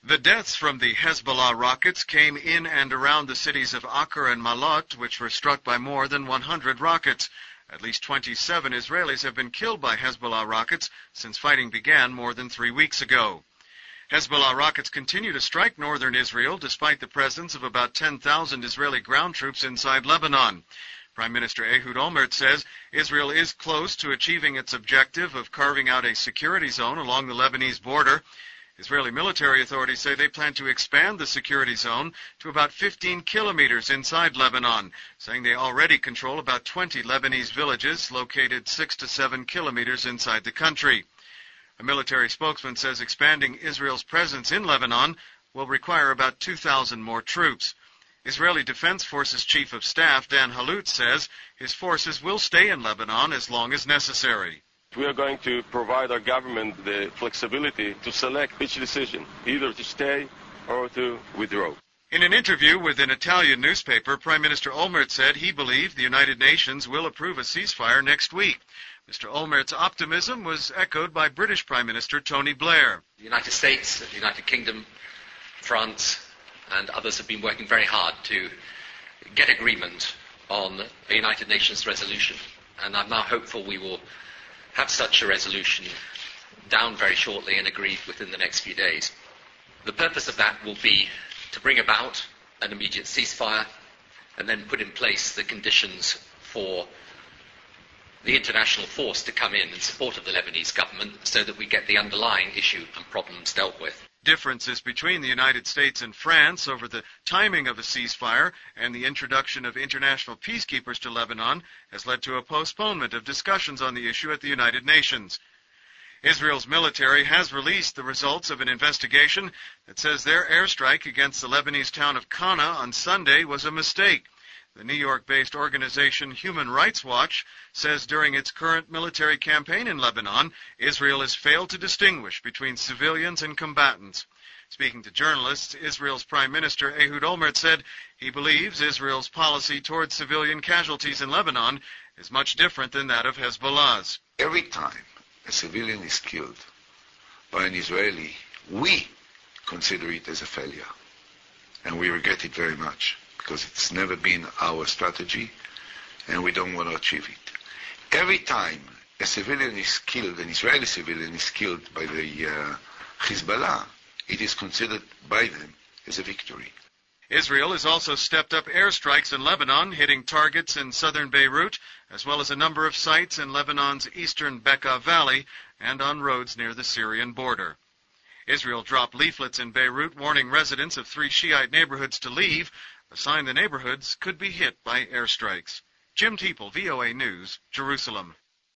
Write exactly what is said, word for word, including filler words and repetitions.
The deaths from the Hezbollah rockets came in and around the cities of Acre and Malot, which were struck by more than one hundred rockets. At least twenty-seven Israelis have been killed by Hezbollah rockets since fighting began more than three weeks ago. Hezbollah rockets continue to strike northern Israel despite the presence of about ten thousand Israeli ground troops inside Lebanon. Prime Minister Ehud Olmert says Israel is close to achieving its objective of carving out a security zone along the Lebanese border. Israeli military authorities say they plan to expand the security zone to about fifteen kilometers inside Lebanon, saying they already control about twenty Lebanese villages located six to seven kilometers inside the country. A military spokesman says expanding Israel's presence in Lebanon will require about two thousand more troops. Israeli Defense Forces Chief of Staff Dan Halutz says his forces will stay in Lebanon as long as necessary. We are going to provide our government the flexibility to select each decision, either to stay or to withdraw. In an interview with an Italian newspaper, Prime Minister Olmert said he believed the United Nations will approve a ceasefire next week. Mister Olmert's optimism was echoed by British Prime Minister Tony Blair. The United States, the United Kingdom, France, and others have been working very hard to get agreement on a United Nations resolution, and I'm now hopeful we will have such a resolution down very shortly and agreed within the next few days. The purpose of that will be to bring about an immediate ceasefire and then put in place the conditions for the international force to come in in support of the Lebanese government so that we get the underlying issue and problems dealt with. Differences between the United States and France over the timing of a ceasefire and the introduction of international peacekeepers to Lebanon has led to a postponement of discussions on the issue at the United Nations. Israel's military has released the results of an investigation that says their airstrike against the Lebanese town of Kana on Sunday was a mistake. The New York-based organization Human Rights Watch says during its current military campaign in Lebanon, Israel has failed to distinguish between civilians and combatants. Speaking to journalists, Israel's Prime Minister Ehud Olmert said he believes Israel's policy towards civilian casualties in Lebanon is much different than that of Hezbollah's. Every time a civilian is killed by an Israeli, we consider it as a failure, and we regret it very much, because it's never been our strategy, and we don't want to achieve it. Every time a civilian is killed, an Israeli civilian is killed by the uh, Hezbollah, it is considered by them as a victory. Israel has also stepped up airstrikes in Lebanon, hitting targets in southern Beirut, as well as a number of sites in Lebanon's eastern Bekaa Valley and on roads near the Syrian border. Israel dropped leaflets in Beirut warning residents of three Shiite neighborhoods to leave, a sign the neighborhoods could be hit by airstrikes. Jim Teeple, V O A News, Jerusalem.